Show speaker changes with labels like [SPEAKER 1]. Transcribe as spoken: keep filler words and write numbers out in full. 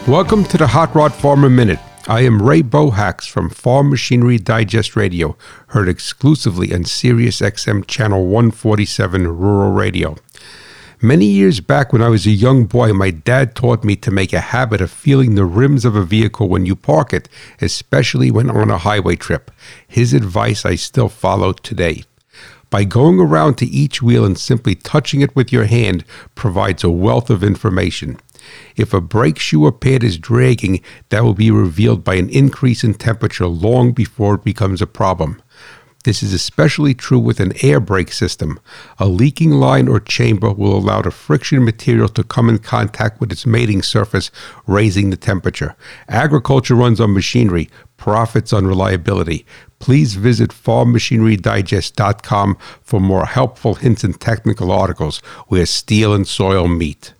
[SPEAKER 1] Welcome to the Hot Rod Farmer Minute. I am Ray Bohacs from Farm Machinery Digest Radio, heard exclusively on Sirius X M Channel one forty-seven Rural Radio. Many years back when I was a young boy, my dad taught me to make a habit of feeling the rims of a vehicle when you park it, especially when on a highway trip. His advice I still follow today. By going around to each wheel and simply touching it with your hand provides a wealth of information. If a brake shoe or pad is dragging, that will be revealed by an increase in temperature long before it becomes a problem. This is especially true with an air brake system. A leaking line or chamber will allow the friction material to come in contact with its mating surface, raising the temperature. Agriculture runs on machinery, profits on reliability. Please visit farm machinery digest dot com for more helpful hints and technical articles where steel and soil meet.